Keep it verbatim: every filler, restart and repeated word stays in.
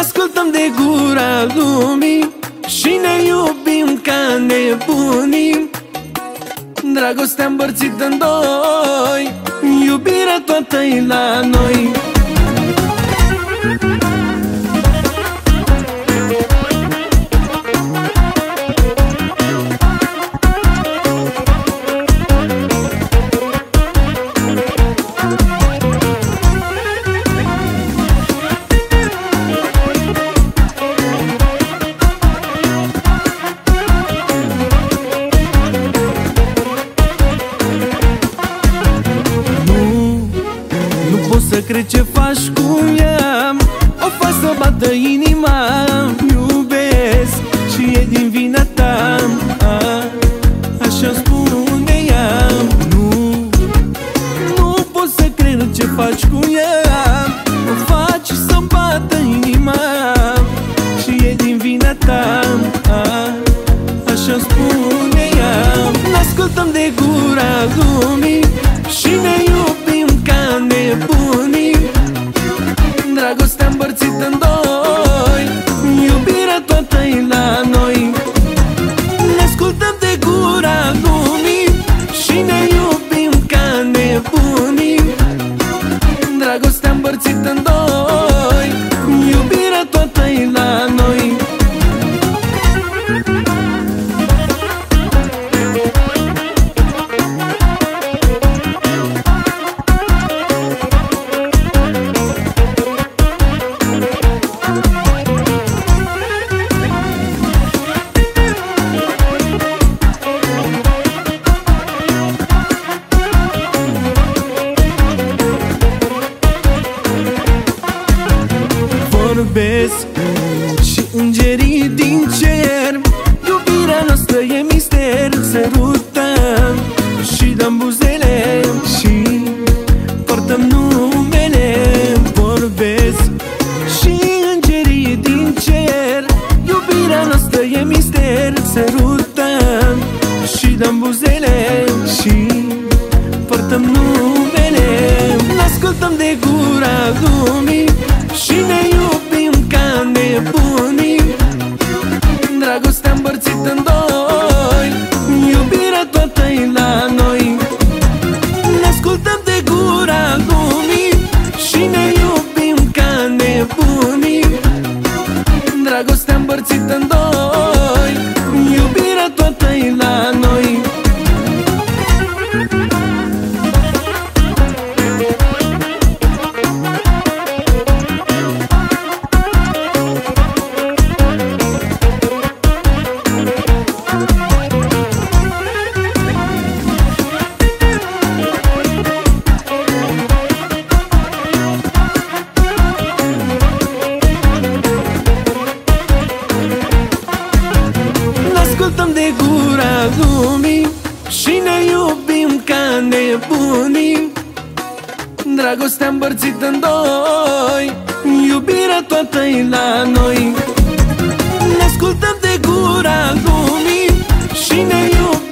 N-ascultăm de gura lumii și ne iubim ca nebunii. Dragostea împărțită în doi, iubirea toată-i la noi. Să cred ce faci cu ea, o faci să bată inima. Iubesc și e din vina ta, a, așa spune ea. Nu, nu pot să cred ce faci cu ea, o faci să bată inima. Și e din vina ta, a, așa spune ea. N-ascultăm de gura lumii și ne iubim ca nebunii. Dragostea împărțită în doi, iubirea toată-i la noi. Ne ascultăm de gura lumii și ne iubim ca nebunii. Dragostea împărțită în doi, iubirea toată-i la noi. Vorbesc și îngerii din cer, iubirea noastră e mister. Sărutăm și dăm buzele și portăm numele. Vorbesc și îngerii din cer, iubirea noastră e mister. Sărutăm și dăm buzele și portăm numele. N-ascultăm de gura lumii și ne iubim ca nebunii. Dragostea împărțită în doi, iubirea toată-i la noi. Ne ascultăm de gura lumii și ne iubim ca nebunii. Dragostea împărțită în doi, iubirea toată-i la noi. Ascultăm de gura lumii și ne iubim ca nebunii. Dragostea împărțită în doi, iubirea toată-i la noi. Ne ascultăm de gura lumii și ne iubim